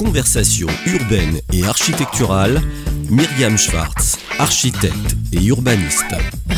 Conversation urbaine et architecturale, Myriam Schwartz, architecte et urbaniste.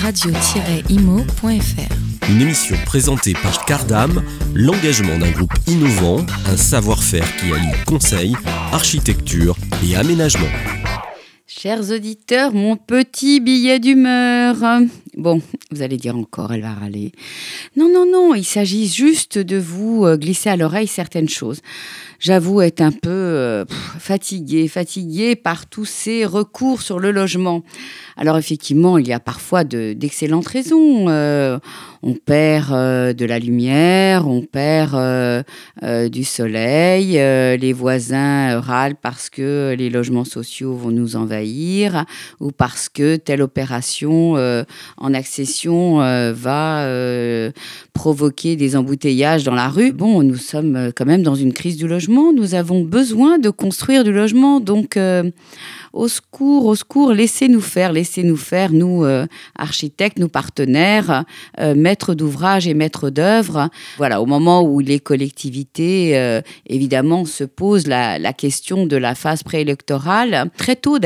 Radio-imo.fr. Une émission présentée par Cardam, l'engagement d'un groupe innovant, un savoir-faire qui allie conseil, architecture et aménagement. Chers auditeurs, mon petit billet d'humeur. Bon, vous allez dire encore, elle va râler. Non, il s'agit juste de vous glisser à l'oreille certaines choses. J'avoue être un peu fatiguée par tous ces recours sur le logement. Alors effectivement, il y a parfois d'excellentes raisons. On perd de la lumière, on perd du soleil, les voisins râlent parce que les logements sociaux vont nous envahir ou parce que telle opération en accession va provoquer des embouteillages dans la rue. Bon, nous sommes quand même dans une crise du logement, nous avons besoin de construire du logement, donc au secours, laissez-nous faire, nous architectes, nous partenaires, maîtres d'ouvrage et maîtres d'œuvre. Voilà, au moment où les collectivités, évidemment, se posent la question de la phase préélectorale, très tôt,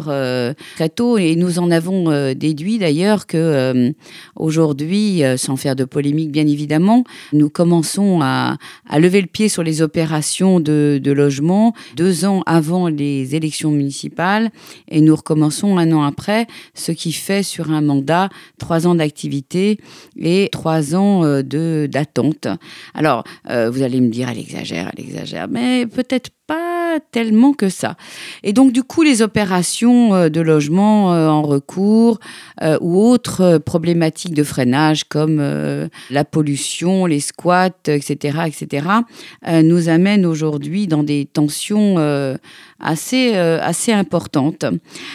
et nous en avons déduit d'ailleurs que aujourd'hui, sans faire de polémique bien évidemment, nous commençons à lever le pied sur les opérations de logement 2 ans avant les élections municipales. Et nous recommençons 1 an après, ce qui fait sur un mandat 3 ans d'activité et 3 ans d'attente. Alors, vous allez me dire, elle exagère, mais peut-être pas tellement que ça. Et donc, du coup, les opérations de logement en recours ou autres problématiques de freinage comme la pollution, les squats, etc., nous amènent aujourd'hui dans des tensions assez importantes.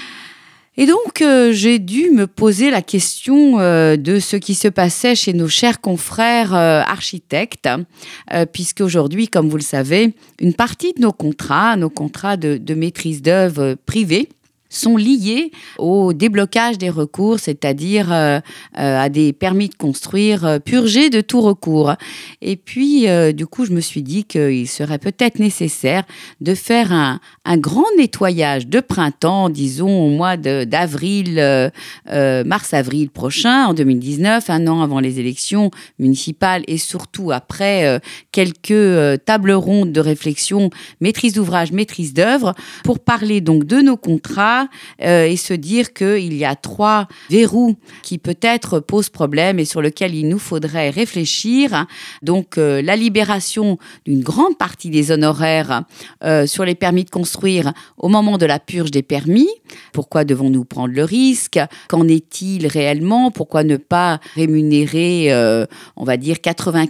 Et donc, j'ai dû me poser la question de ce qui se passait chez nos chers confrères architectes, puisque aujourd'hui, comme vous le savez, une partie de nos contrats de maîtrise d'œuvre privée, sont liés au déblocage des recours, c'est-à-dire à des permis de construire purgés de tout recours. Et puis, du coup, je me suis dit qu'il serait peut-être nécessaire de faire un grand nettoyage de printemps, disons au mois d'avril, mars-avril prochain, en 2019, 1 an avant les élections municipales et surtout après quelques tables rondes de réflexion, maîtrise d'ouvrage, maîtrise d'œuvre, pour parler donc de nos contrats, et se dire qu'il y a 3 verrous qui peut-être posent problème et sur lesquels il nous faudrait réfléchir. Donc, la libération d'une grande partie des honoraires sur les permis de construire au moment de la purge des permis. Pourquoi devons-nous prendre le risque ? Qu'en est-il réellement ? Pourquoi ne pas rémunérer, on va dire,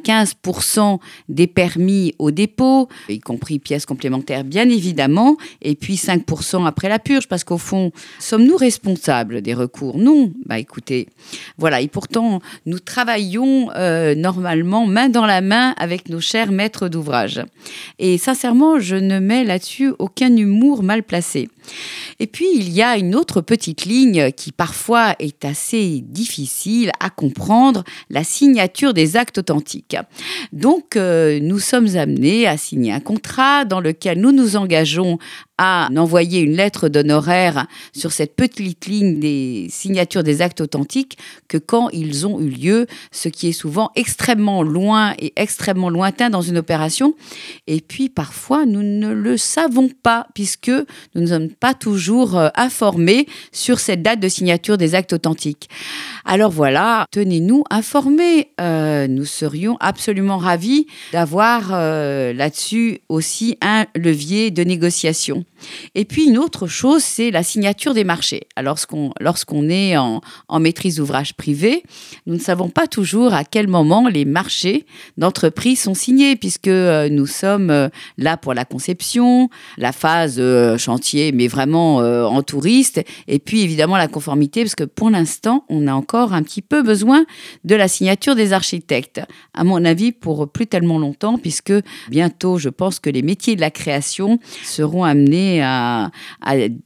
95% des permis au dépôt, y compris pièces complémentaires, bien évidemment, et puis 5% après la purge, parce qu'au fond, sommes-nous responsables des recours ? Non. Écoutez, voilà. Et pourtant, nous travaillons normalement main dans la main avec nos chers maîtres d'ouvrage. Et sincèrement, je ne mets là-dessus aucun humour mal placé. Et puis, il y a une autre petite ligne qui parfois est assez difficile à comprendre, la signature des actes authentiques. Donc, nous sommes amenés à signer un contrat dans lequel nous nous engageons à envoyer une lettre d'honoraires sur cette petite ligne des signatures des actes authentiques que quand ils ont eu lieu, ce qui est souvent extrêmement loin et extrêmement lointain dans une opération. Et puis parfois, nous ne le savons pas puisque nous ne sommes pas toujours informés sur cette date de signature des actes authentiques. Alors voilà, tenez-nous informés. Nous serions absolument ravis d'avoir là-dessus aussi un levier de négociation. Et puis une autre chose, c'est la signature des marchés. Alors, lorsqu'on est en maîtrise d'ouvrage privé, nous ne savons pas toujours à quel moment les marchés d'entreprise sont signés, puisque nous sommes là pour la conception, la phase chantier, mais vraiment en touriste, et puis évidemment la conformité, parce que pour l'instant, on a encore un petit peu besoin de la signature des architectes. À mon avis, pour plus tellement longtemps, puisque bientôt, je pense que les métiers de la création seront amenés à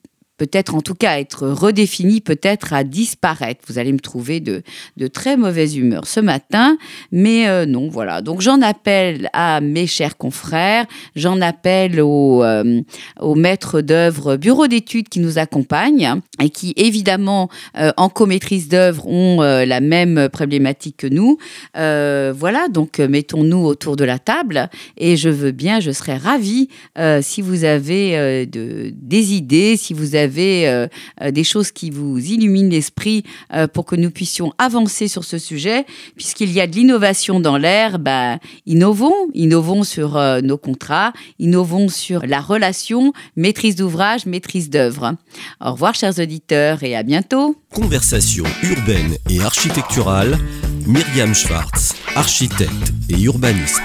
peut-être en tout cas être redéfinie, peut-être à disparaître. Vous allez me trouver de très mauvaise humeur ce matin, mais non, voilà. Donc j'en appelle à mes chers confrères, j'en appelle aux maîtres d'œuvre bureau d'études qui nous accompagnent et qui évidemment en co-maîtrise d'œuvre ont la même problématique que nous. Voilà, donc mettons-nous autour de la table et je serais ravie si vous avez des idées, si vous avez des choses qui vous illuminent l'esprit pour que nous puissions avancer sur ce sujet, puisqu'il y a de l'innovation dans l'air, innovons sur nos contrats, innovons sur la relation maîtrise d'ouvrage, maîtrise d'œuvre. Au revoir chers auditeurs et à bientôt. Conversation urbaine et architecturale, Myriam Schwartz, architecte et urbaniste.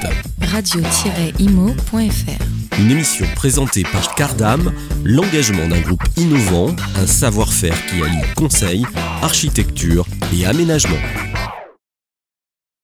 Radio-imo.fr. Une émission présentée par Cardam, l'engagement d'un groupe innovant, un savoir-faire qui allie conseil, architecture et aménagement.